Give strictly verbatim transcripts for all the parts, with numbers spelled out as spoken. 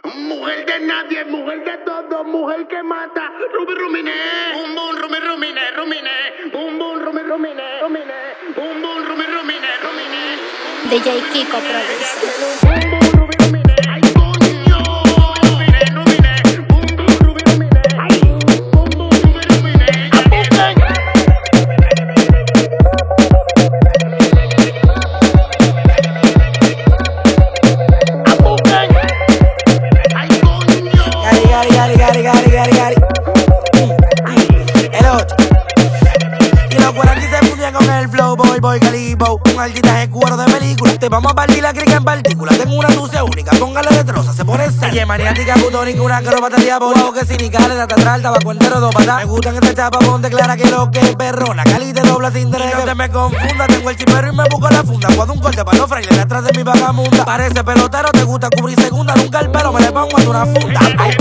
Mujer de nadie, mujer de todo, mujer que mata. Ruby Rumine, boom boom, Ruby Rumine, Rumine, boom boom, Ruby Rumine, Rumine, boom boom, Ruby Rumine, Rumine. D J Kiko produce. Boom boom, Ruby Rumine, ay coño. Rumine, Rumine, boom boom, Ruby Rumine, ay boom boom, Ruby Rumine. Apunten. Gary, Gary, Gary, Gary, Gary. El ocho. Y los cuarenta se fundían con el flow, boy, boy, calibo. Un altitaje cuero de película. Te vamos a partir la crica en partícula. Tengo una dulce única, póngale de troza, se pone sal. Ella es maniática, putónica, una acróbata diabólica. Que cinicales, de atrás, tabaco entero, dos patas. Me gustan esta chapa, ponte clara que lo que es perrona. Cali te dobla sin derecho. No te me confunda, tengo el chipero y me busco la funda. Cuando un corte para los frailes detrás de mi vagamunda. Parece pelotero, te gusta cubrir segunda. Nunca el pelo me le pongo en una funda. Ay.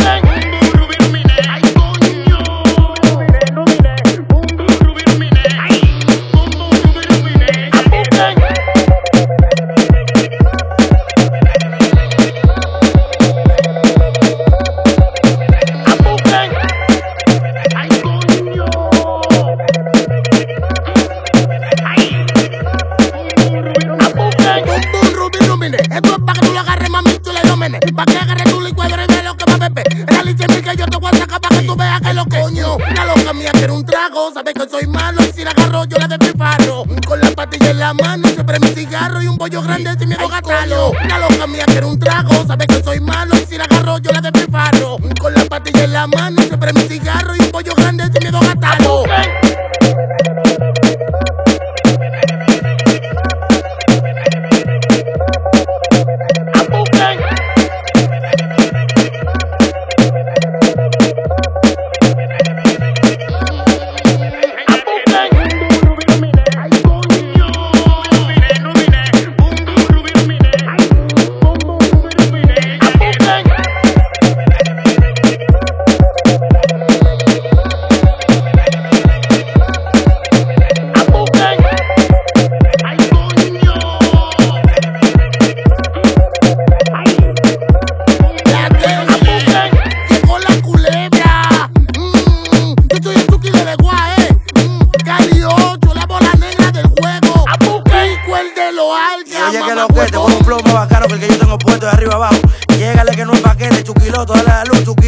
Esto es pa' que tú lo agarres, mami, tú le domenes. Pa' que agarres tu licuadora y ve lo que va a beber. Realice mi que yo te voy a sacar pa' que tú veas que lo que coño. La loca mía quiere un trago, sabe que soy malo y si la agarro yo la despilfarro. Con la pastilla en la mano, siempre mi cigarro y un pollo grande sin miedo a gastarlo. La loca mía quiere un trago, sabe que soy malo y si la agarro yo la despilfarro. Con la pastilla en la mano, siempre mi cigarro y un pollo grande sin miedo a gastarlo. Oye que lo que te con un flow más bacano que el que yo tengo puesto de arriba abajo. Llégale que no es paquete, chuquiloto, dale la luz, chuquiloto.